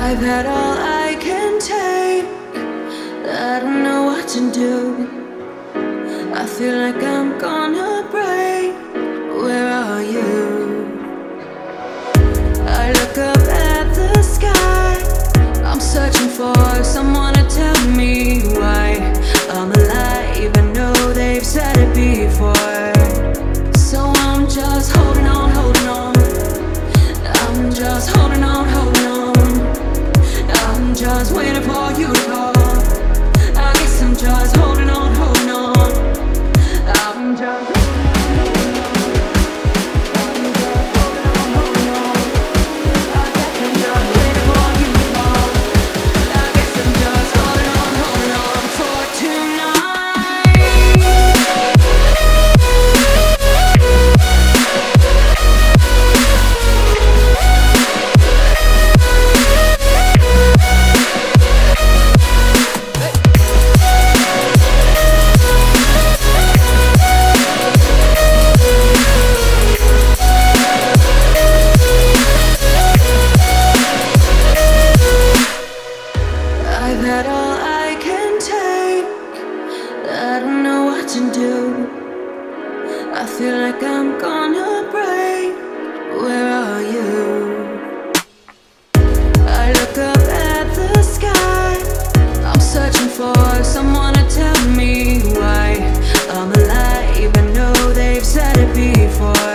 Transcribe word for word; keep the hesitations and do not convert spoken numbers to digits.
I've had all I can take. I don't know what to do. I feel like I'm gonna break. Where are you? I look up at the sky. I'm searching for someone to tell me why I'm alive. I know they've said it before, so I'm just holding on, holding on. I'm just holding on, holding on. I'm just waiting for you to call. I guess I'm just holding on, holding on. I'm just I've had all I can take. I don't know what to do. I feel like I'm gonna break. Where are you? I look up at the sky. I'm searching for someone to tell me why I'm alive. I know they've said it before,